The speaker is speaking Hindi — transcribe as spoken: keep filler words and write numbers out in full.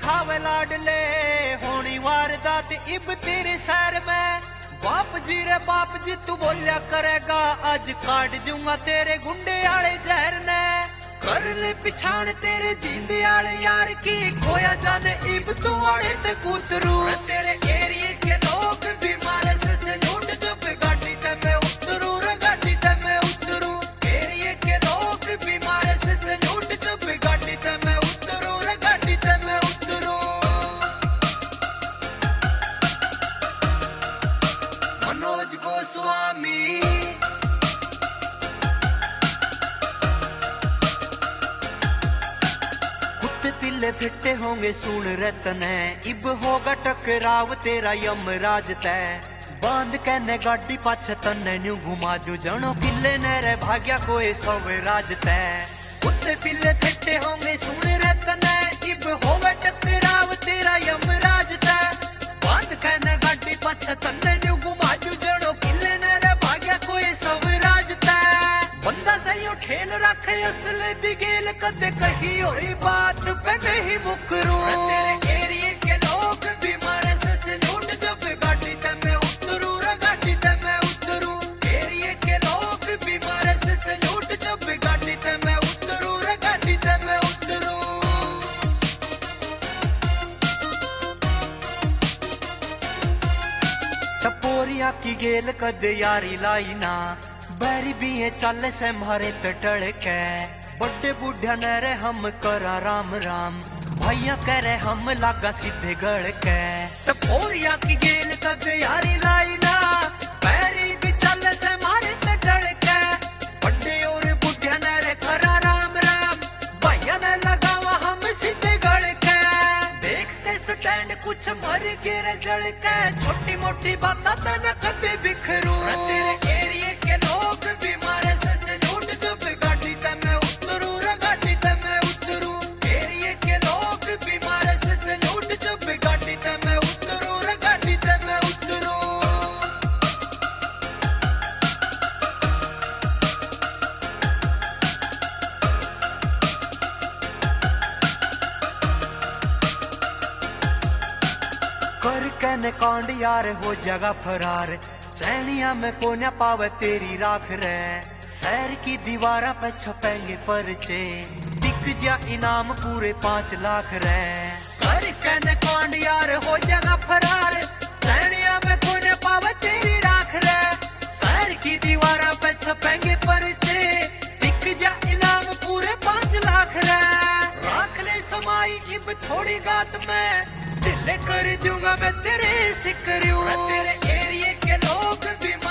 दिखावे लाडले होनी वारदात इब तेरे शहर में। बाप जी रे बाप जी तू बोलिया करेगा आज काट दूंगा तेरे गुंडे आले जहर ने। कर ले पिछाण तेरे जींदे आले यार की खोया जाने इब तू आड़े ते कूतरू। तेरे एरिए के लोग भी मारे से से लूट जब गाड़ी ते मैं उतरू रे गाड़ी ते मैं उतरू। एरिए के लोग भी मारे से से लूट जब गाड़ी ते मैं उतरू रे गाड़ी ते मैं उतरू। मनोज गोस्वामी पिल्ले फिट्टे होंगे सुन रतने इब होगा टकराव तेरा यमराज तय। बांध कहने गाड़ी पाछे तन्ने न्यू घुमा दू जनो किले ने रे भाग्या कोई सवराज तय। कुत्ते पिल्ले फिट्टे होंगे सुन रतने इब होगा टकराव तेरा यमराज तय। बांध कहने गाड़ी पाछे तन्ने न्यू घुमा दू जनो किले ने रे भाग्या कोई सवराज तय। बंदा सही ठेल रखे असले बिगेल कदे कही होई बात पे नहीं मुकरू। तेरे एरिए के लोग भी मारे से से लूट जब गाड़ी ते मैं उतरू रे गाड़ी ते मैं उतरू। एरिए के लोग भी मारे से से लूट जब गाड़ी ते मैं उतरू रे गाड़ी ते मैं उतरू। टपोरिया की गेल कदे यारी लाई ना बैरी भी ये चल से मारे तटड़ के। बड़े बुढ़िया ने रे हम करा राम राम भैया करे हम लागा सीधे गड़ के। टपोरिया की गेल कद यारी लाई ना बैरी भी चल से मारे तटड़ के। बड़े और बुढ़िया ने रे करा राम राम भैया ने लगावा हम सीधे गड़ के। देखते स्टैंड कुछ मर गिर जड़ के छोटी मोटी बात न कभी बिखरू। तेरे एरिए के लोग भी मारे से से लूट जब गाड़ी ते मैं उतरू रे गाड़ी ते मैं उतरू। एरिए के लोग भी मारे से से लूट जब गाड़ी ते मैं उतरू रे गाड़ी ते मैं उतरू। कर कहने कांड यार हो जगह फरार चैनिया में कोन्या पावे तेरी राख रे। शहर की दीवारा पे छपेंगे परचे दिख जा इनाम पूरे पांच लाख रे। कर कहने कांड यार हो जगह फरार चैनिया में कोन्या पावे तेरी राख रे। शहर की दीवारा पे छपेंगे परचे दिख जा इनाम पूरे पांच लाख रे। राख ले समाई इब थोड़ी गात में दिल कर दूंगा मैं तेरे सिकरू। तेरे एरिए के लोग भी